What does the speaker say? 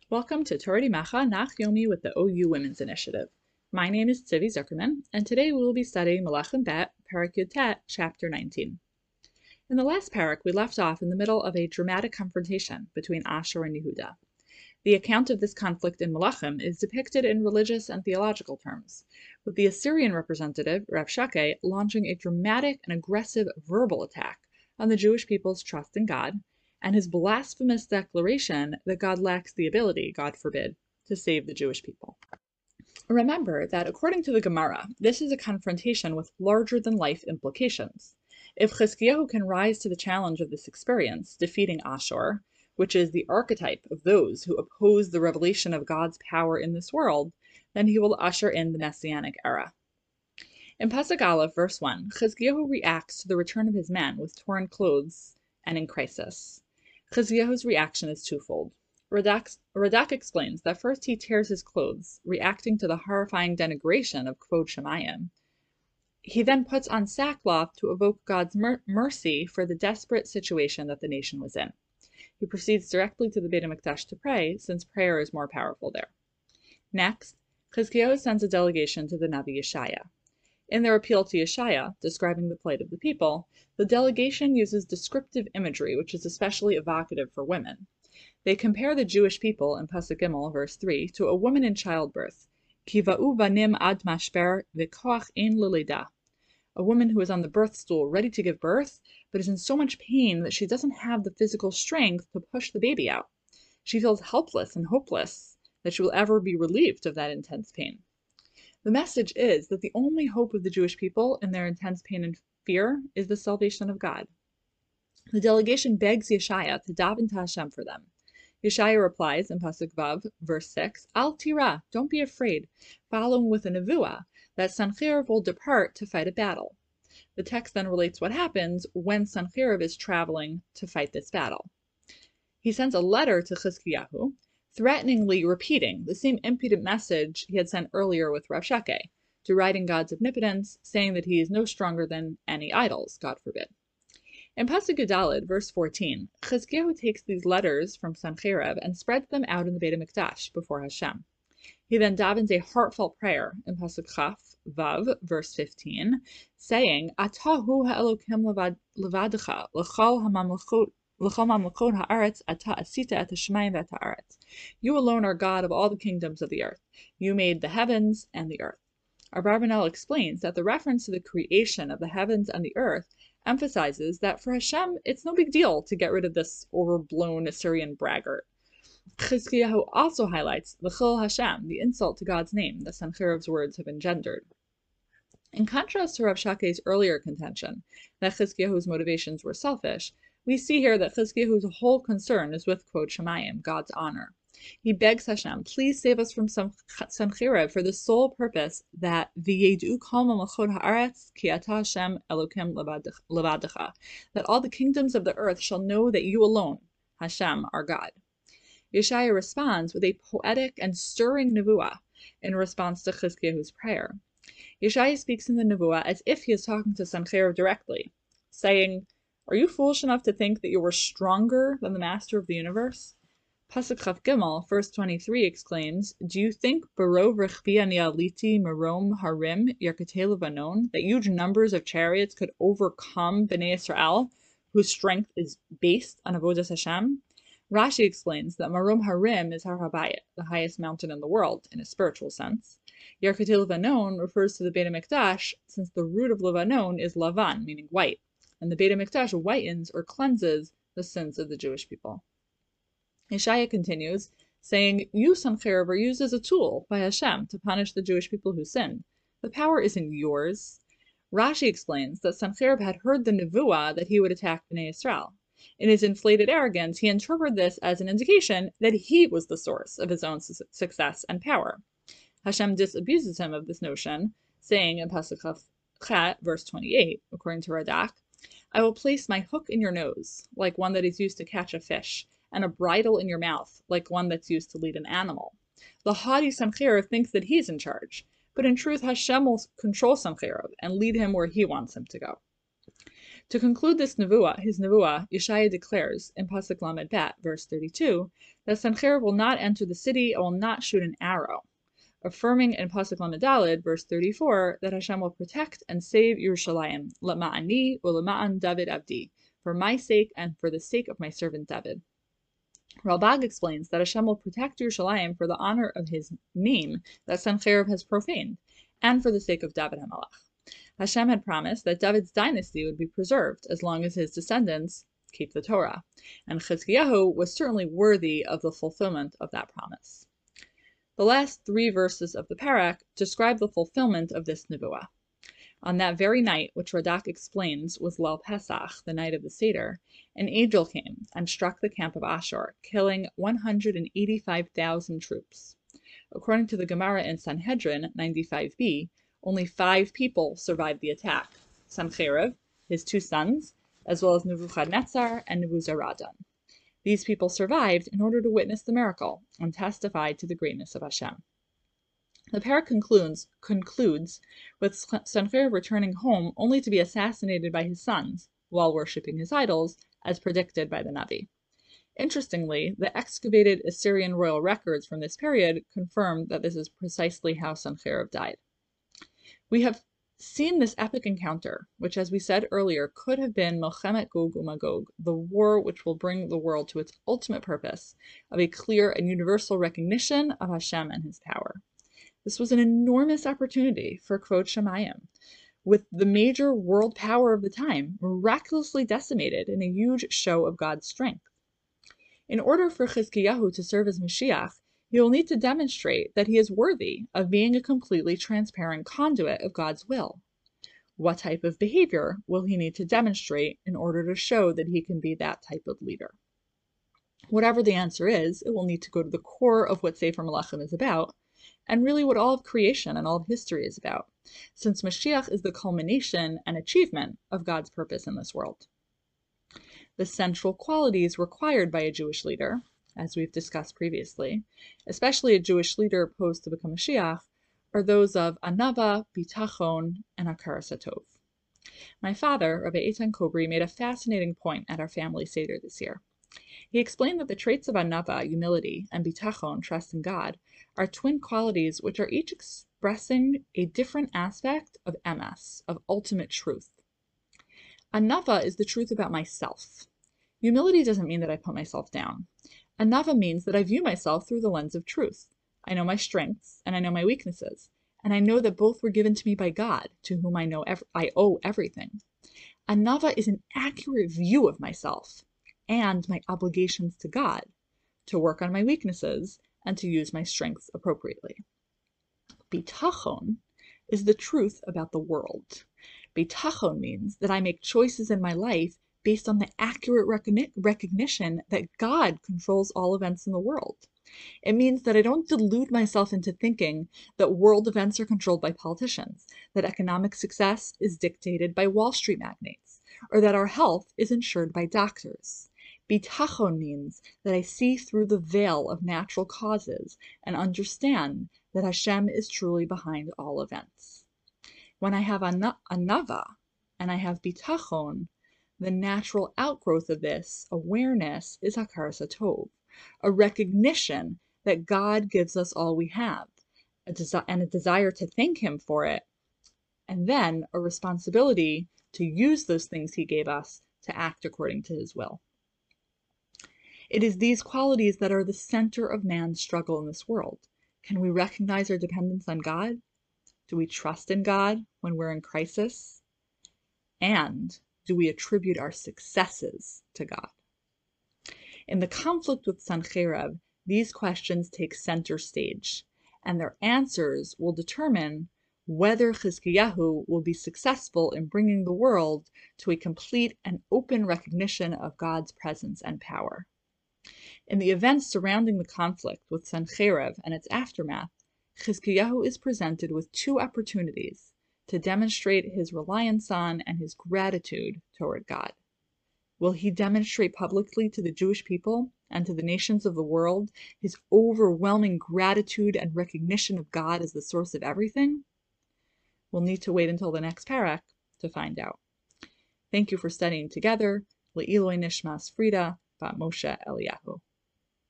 Welcome to Torah Macha Nach Yomi with the OU Women's Initiative. My name is Tzivi Zuckerman, and today we will be studying Melachim Bet, Parak Yud Tet, Chapter 19. In the last parak, we left off in the middle of a dramatic confrontation between Ashur and Yehuda. The account of this conflict in Melachim is depicted in religious and theological terms, with the Assyrian representative, Rabshakeh, launching a dramatic and aggressive verbal attack on the Jewish people's trust in God, and his blasphemous declaration that God lacks the ability, God forbid, to save the Jewish people. Remember that according to the Gemara, this is a confrontation with larger-than-life implications. If Chizkiyahu can rise to the challenge of this experience, defeating Ashur, which is the archetype of those who oppose the revelation of God's power in this world, then he will usher in the Messianic era. In Pasuk Aleph, verse 1, Chizkiyahu reacts to the return of his men with torn clothes and in crisis. Chizkiyahu's reaction is twofold. Radak explains that first he tears his clothes, reacting to the horrifying denigration of Kvod Shemayim. He then puts on sackcloth to evoke God's mercy for the desperate situation that the nation was in. He proceeds directly to the Beit HaMikdash to pray, since prayer is more powerful there. Next, Chizkiyahu sends a delegation to the Navi Yeshaya. In their appeal to Yeshaya, describing the plight of the people, the delegation uses descriptive imagery, which is especially evocative for women. They compare the Jewish people in Pasuk Gimel, verse 3, to a woman in childbirth, Kiva'u banim ad mashper v'koach ein lelida, a woman who is on the birth stool ready to give birth, but is in so much pain that she doesn't have the physical strength to push the baby out. She feels helpless and hopeless that she will ever be relieved of that intense pain. The message is that the only hope of the Jewish people in their intense pain and fear is the salvation of God. The delegation begs Yeshaya to daven to Hashem for them. Yeshaya replies in Pasuk Vav, verse 6, Al tira, don't be afraid, following with a nevuah that Sancheriv will depart to fight a battle. The text then relates what happens when Sancheriv is traveling to fight this battle. He sends a letter to Chizkiyahu, threateningly repeating the same impudent message he had sent earlier with Rabshakeh, deriding God's omnipotence, saying that he is no stronger than any idols, God forbid. In Pasuk Yudalid, verse 14, Chizkiyahu takes these letters from Sancheriv and spreads them out in the Beit HaMikdash before Hashem. He then davens a heartfelt prayer in Pasuk Chaf, Vav, verse 15, saying, Atahu ha'elokim levadecha, l'chol ha'mamlechot ha'aretz, ata asita et ha'shamayim v'et ha'aretz. You alone are God of all the kingdoms of the earth. You made the heavens and the earth. Abarbanel explains that the reference to the creation of the heavens and the earth emphasizes that for Hashem, it's no big deal to get rid of this overblown Assyrian braggart. Chizkiyahu also highlights the Chil Hashem, the insult to God's name that Sancheriv's words have engendered. In contrast to Rabshakeh's earlier contention that Chizkiyahu's motivations were selfish, we see here that Chizkiyahu's whole concern is with Kvod Shemayim, God's honor. He begs Hashem, please save us from Sancheriv for the sole purpose that v'yedu kol mamlechot ha'aretz ki ata Hashem Elokim levadecha, that all the kingdoms of the earth shall know that you alone, Hashem, are God. Yeshaya responds with a poetic and stirring nevuah in response to Chizkiyahu's prayer. Yeshaya speaks in the nevuah as if he is talking to Sancheriv directly, saying, are you foolish enough to think that you were stronger than the master of the universe? Pasuk Chaf Gimel, verse 23 exclaims, do you think Barov Rechvi ani aliti Merom Harim Yarkatei Levanon, that huge numbers of chariots could overcome Bnei Israel, whose strength is based on Avodas Hashem? Rashi explains that Marom Harim is Har HaBayit, the highest mountain in the world, in a spiritual sense. Yarkatei Levanon refers to the Beit HaMikdash, since the root of Levanon is Lavan, meaning white, and the Beit HaMikdash whitens or cleanses the sins of the Jewish people. Yeshaya continues, saying, you, Sancheriv, are used as a tool by Hashem to punish the Jewish people who sinned. The power isn't yours. Rashi explains that Sancheriv had heard the nevuah that he would attack Bnei Israel. In his inflated arrogance, he interpreted this as an indication that he was the source of his own success and power. Hashem disabuses him of this notion, saying in Pasuk Chet, verse 28, according to Radak, I will place my hook in your nose, like one that is used to catch a fish, and a bridle in your mouth, like one that's used to lead an animal. The haughty Sancheriv thinks that he's in charge, but in truth Hashem will control Sancheriv and lead him where he wants him to go. To conclude his nevuah, Yeshaya declares in Pasuk Lamed Bet, verse 32, that Sancherib will not enter the city and will not shoot an arrow, affirming in Pasuk Lamed Daled, verse 34, that Hashem will protect and save Yerushalayim, Lama'ani u'lama'an David Abdi, for my sake and for the sake of my servant David. Ralbag explains that Hashem will protect Yerushalayim for the honor of his name that Sancherib has profaned, and for the sake of David HaMelech. Hashem had promised that David's dynasty would be preserved as long as his descendants keep the Torah, and Chizkiyahu was certainly worthy of the fulfillment of that promise. The last 3 verses of the parak describe the fulfillment of this nevuah. On that very night, which Radak explains was Leil Pesach, the night of the Seder, an angel came and struck the camp of Ashur, killing 185,000 troops. According to the Gemara in Sanhedrin 95b, only 5 people survived the attack: Sancherib, his 2 sons, as well as Nebuchadnezzar and Nebuzaradan. These people survived in order to witness the miracle and testify to the greatness of Hashem. The parak concludes with Sancherib returning home only to be assassinated by his sons while worshipping his idols, as predicted by the Navi. Interestingly, the excavated Assyrian royal records from this period confirm that this is precisely how Sancherib died. We have seen this epic encounter, which, as we said earlier, could have been Milchemet Gog uMagog, the war which will bring the world to its ultimate purpose of a clear and universal recognition of Hashem and his power. This was an enormous opportunity for Kvod Shamayim, with the major world power of the time miraculously decimated in a huge show of God's strength. In order for Chizkiyahu to serve as Mashiach, he will need to demonstrate that he is worthy of being a completely transparent conduit of God's will. What type of behavior will he need to demonstrate in order to show that he can be that type of leader? Whatever the answer is, it will need to go to the core of what Sefer Melachim is about, and really what all of creation and all of history is about, since Mashiach is the culmination and achievement of God's purpose in this world. The central qualities required by a Jewish leader, as we've discussed previously, especially a Jewish leader posed to become Mashiach, are those of Anava, Bitachon, and Hakaras HaTov. My father, Rabbi Eitan Kobri, made a fascinating point at our family Seder this year. He explained that the traits of Anava, humility, and Bitachon, trust in God, are twin qualities which are each expressing a different aspect of emes, of ultimate truth. Anava is the truth about myself. Humility doesn't mean that I put myself down. Anava means that I view myself through the lens of truth. I know my strengths and I know my weaknesses, and I know that both were given to me by God, to whom I owe everything. Anava is an accurate view of myself and my obligations to God, to work on my weaknesses and to use my strengths appropriately. Bitachon is the truth about the world. Bitachon means that I make choices in my life based on the accurate recognition that God controls all events in the world. It means that I don't delude myself into thinking that world events are controlled by politicians, that economic success is dictated by Wall Street magnates, or that our health is insured by doctors. Bitachon means that I see through the veil of natural causes and understand that Hashem is truly behind all events. When I have Anava and I have Bitachon, the natural outgrowth of this awareness is Hakaras HaTov, a recognition that God gives us all we have, and a desire to thank Him for it, and then a responsibility to use those things He gave us to act according to His will. It is these qualities that are the center of man's struggle in this world. Can we recognize our dependence on God? Do we trust in God when we're in crisis? And do we attribute our successes to God? In the conflict with Sancherib, these questions take center stage, and their answers will determine whether Chizkiyahu will be successful in bringing the world to a complete and open recognition of God's presence and power. In the events surrounding the conflict with Sancherib and its aftermath, Chizkiyahu is presented with 2 opportunities to demonstrate his reliance on and his gratitude toward God. Will he demonstrate publicly to the Jewish people and to the nations of the world his overwhelming gratitude and recognition of God as the source of everything? We'll need to wait until the next parak to find out. Thank you for studying together. Le'iloi nishmas Frida bat Moshe Eliyahu.